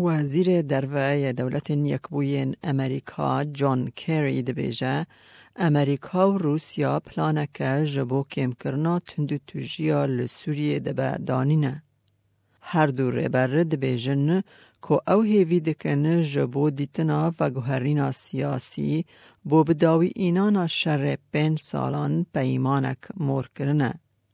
وزیر دروای دولت یکبوین امریکا جان کری دبیجه امریکا و روسیا پلانکه جبو کم کرنا تندو توجیا لسوریه دبا دانینه. هر دو ربر دبیجن که او هیوی دکنه جبو دیتنا و گوهرینا سیاسی بو بداوی اینانا شر 5 سالان پیمانک مور کرنه.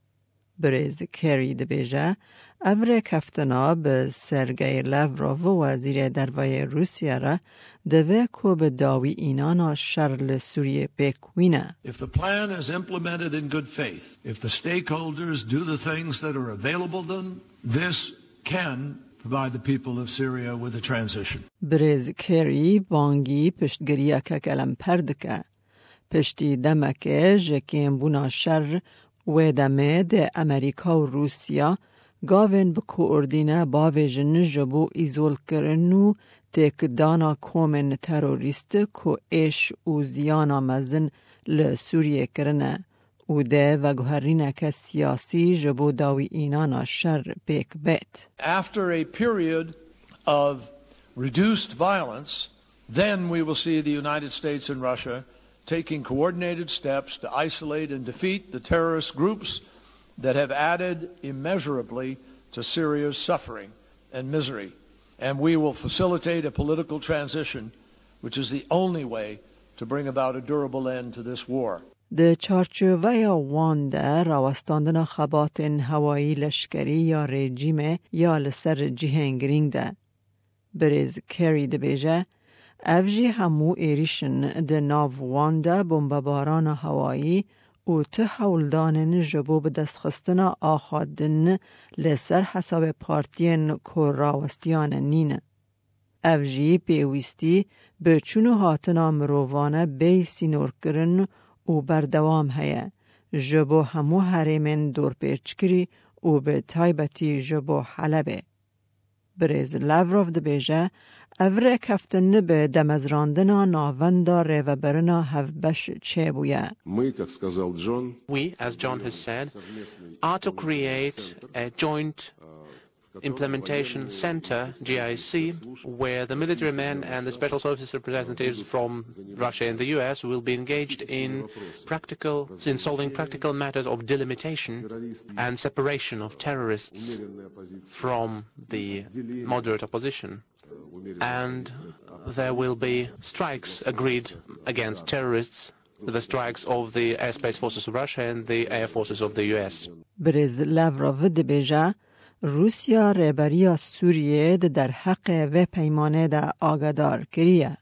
بریز کری دبیجه اوره کفتنا به سرگئی لاوروف وزیر دروای روسیه را دوه که به داوی اینانا شر لسوریه بکوینه. If the plan is implemented in good faith, if the stakeholders do the things that are available to them, this can provide the people of Syria with a transition. بریز کری بانگی پشتگریه که کلم پردکه. پشتی دمکه جکیم بونا شر و دمه ده امریکا و روسیا گاوین به کوردینه باویجن جبو ایزول کرنو تک دانا کومن تروریست که ایش و زیانا مزن لسوریه کرنه و ده و گوهرینه که سیاسی جبو داوی اینانا شر پیک بیت. After a period of reduced violence, then we will see the United States and Russia taking coordinated steps to isolate and defeat the terrorist groups that have added immeasurably to Syria's suffering and misery. And we will facilitate a political transition, which is the only way to bring about a durable end to this war. ده چارچوبه وان ده راوستاندن خبات هوایی لشکری یا رژیم یا لسر جهنگرینگ ده. بریز کری ده بیجه افجی همو ایریشن ده ناو وان ده بمباران هوایی او ته حولدانن جبو به دست خستنا آخادن لسر حساب پارتین که راوستیان نینه. افجی پیوستی به چونو هاتنا مروانه بی سینور کرن او بردوام هیا. جبو همو حریمن دور پیچ کری او به تایبتی جبو حلبه. بریز لاوروف ده بیجه اوره کفتن به دمزراندنا ناوندا ریوبرنا هفبش چه بویه. We, as John has said, are to create a joint implementation center, GIC, where the military men and the special services representatives from Russia and the US will be engaged in solving practical matters of delimitation and separation of terrorists from the moderate opposition. And there will be strikes agreed against terrorists, the strikes of the airspace forces of Russia and the air forces of the US. بریز لاوروف دبیجه روسیا رهبری سوریه در حق و پیمانه ده آگادار کریه.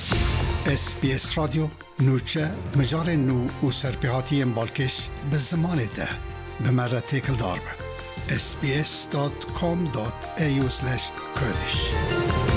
SBS رادیو نوچه مجار نو و سرپیهاتی امبالکش به زمان ده به مره تکل دار به sbs.com.au/kurdish